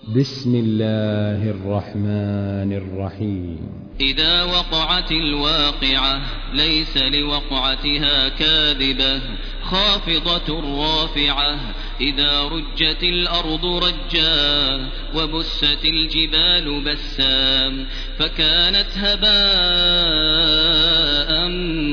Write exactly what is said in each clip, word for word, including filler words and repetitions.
بسم الله الرحمن الرحيم. إذا وقعت الواقعة ليس لوقعتها كاذبة خافضة رافعة إذا رجت الأرض رجا وبست الجبال بسا فكانت هباء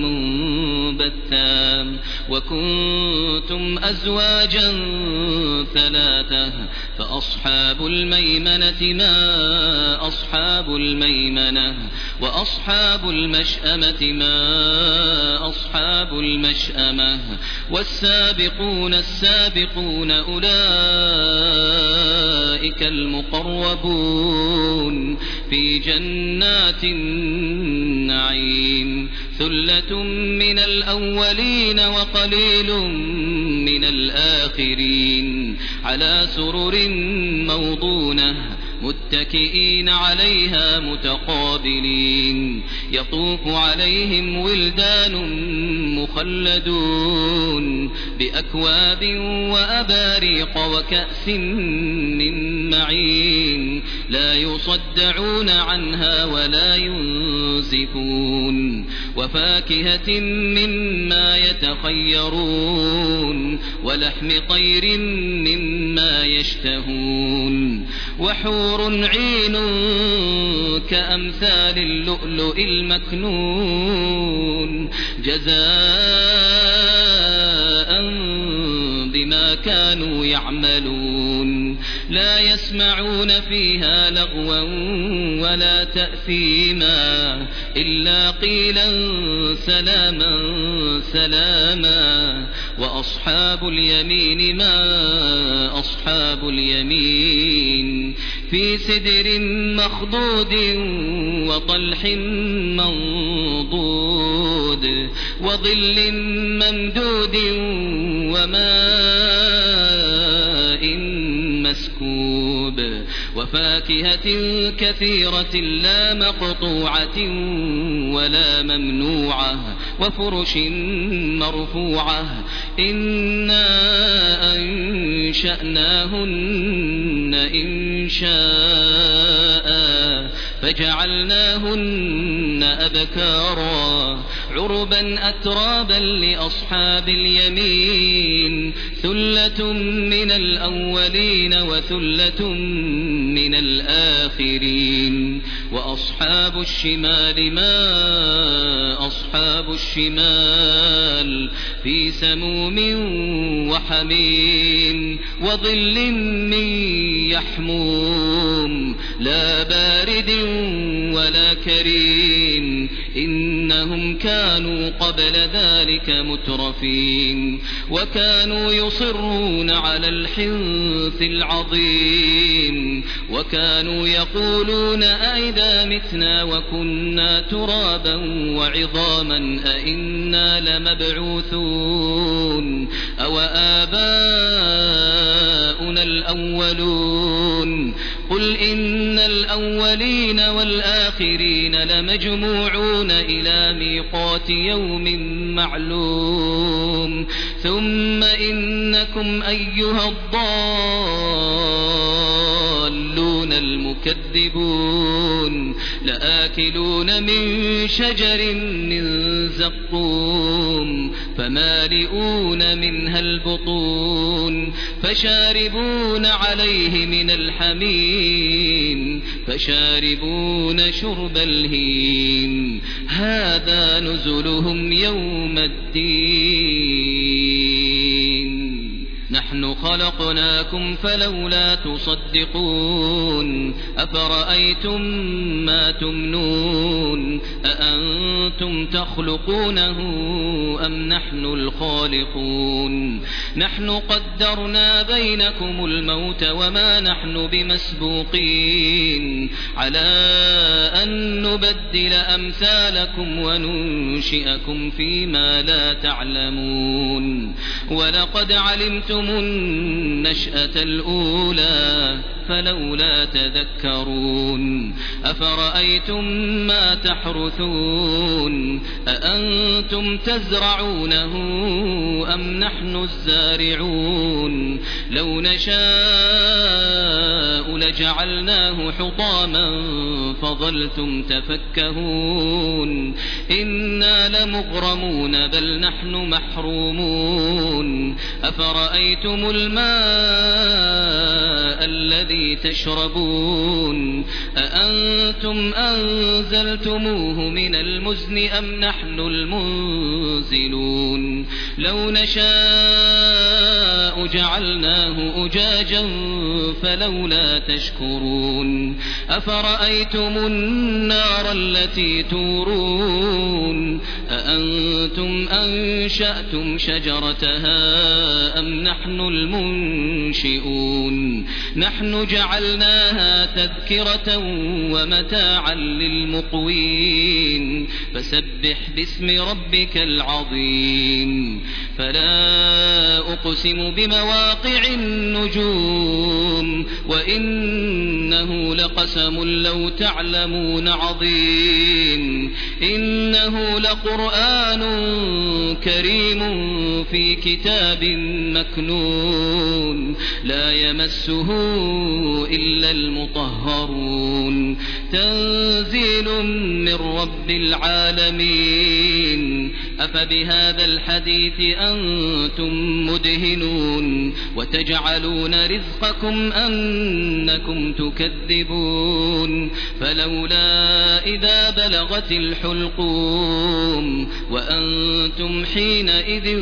منبثا وكنتم أزواجا ثلاثة فأصحاب الميمنة ما أصحاب الميمنة وأصحاب المشأمة ما أصحاب المشأمة والسابقون السابقون أولئك المقربون في جنات النعيم ثلة من الأولين وقليل من الآخرين على سرر موضونة متكئين عليها متقابلين يطوف عليهم ولدان مخلدون بأكواب وأباريق وكأس من معين لا يصدعون عنها ولا ينزفون وفاكهة مما يتخيرون ولحم طير مما يشتهون وحور عين كأمثال اللؤلؤ المكنون جزاء بما كانوا يعملون لا يسمعون فيها لغوا ولا تأثيما إلا قيلا سلاما سلاما وأصحاب اليمين ما أصحاب اليمين في سدر مخضود وطلح منضود وظل ممدود وماء مسكوب وفاكهة كثيرة لا مقطوعة ولا ممنوعة وفرش مرفوعة إنا أنشأناهن إن شاء فجعلناهن أبكارا عربا أترابا لأصحاب اليمين ثلة من الأولين وثلة من الآخرين وأصحاب الشمال ما أصحاب الشمال في سموم وحميم وظل من يحموم لا بارد ولا كريم إنهم كانوا قبل ذلك مترفين وكانوا يصرون على الحنث العظيم وكانوا يقولون أئذا متنا وكنا ترابا وعظاما أئنا لمبعوثون أو آباؤنا الأولون قل إن الأولين والآخرين لمجموعون إلى ميقات يوم معلوم ثم إنكم أيها الضالون المكذبون لآكلون من شجر من زقوم فمالئون منها البطون فشاربون عليه من الحميم فشاربون شرب الهيم هذا نزلهم يوم الدين نحن خلقناكم فلولا تصدقون أفرأيتم ما تمنون أأنتم تخلقونه أم نحن الخالقون نحن قدرنا بينكم الموت وما نحن بمسبوقين على أن نبدل أمثالكم وننشئكم فيما لا تعلمون ولقد علمتم النشأة الأولى فلولا تذكرون أفرأيتم ما تحرثون أأنتم تزرعونه أم نحن الزارعون لو نشاء لجعلناه حطاما فظلتم تفكهون إنا لمغرمون بل نحن محرومون أفرأيتم الماء الذي تشربون أأنتم أنزلتموه من المزن أم نحن المنزلون لو نشاء جعلناه أجاجا فلولا تشكرون أفرأيتم النار التي تورون أأنتم أنشأتم شجرتها أم نحن المنشئون نحن جعلناها تذكرة ومتاعا للمقوين فسبح باسم ربك العظيم فلا أقسم بمواقع النجوم وإنه لقسم لو تعلمون عظيم إنه لقرآن كريم في كتاب مكنون لا يمسه إلا المطهرون تنزيل من رب العالمين أفبهذا الحديث أنتم مدهنون وتجعلون رزقكم أنكم تكذبون فلولا إذا بلغت الحلقوم وأنتم حينئذ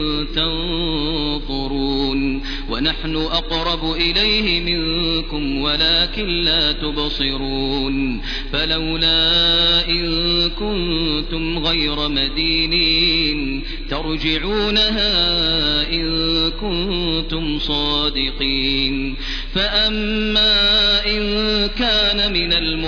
تنظرون ونحن أقرب إليه منكم ولكن لا تبصرون فلولا إن كنتم غير مدينين ترجعونها إن كنتم صادقين فأما إن كان من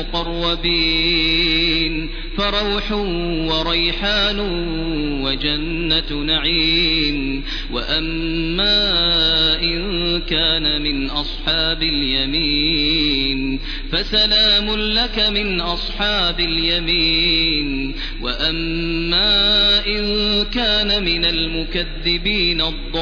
المقربين فروح وريحان وجنة نعيم وأما إن كان من أصحاب اليمين فسلام لك من أصحاب اليمين وأما إن كان من المكذبين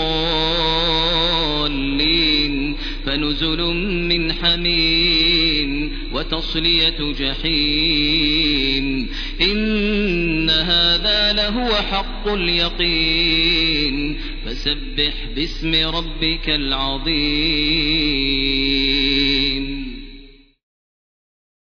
الضالين فنزل من حميم وتصلية جحيم إن هذا لهو حق اليقين فسبح باسم ربك العظيم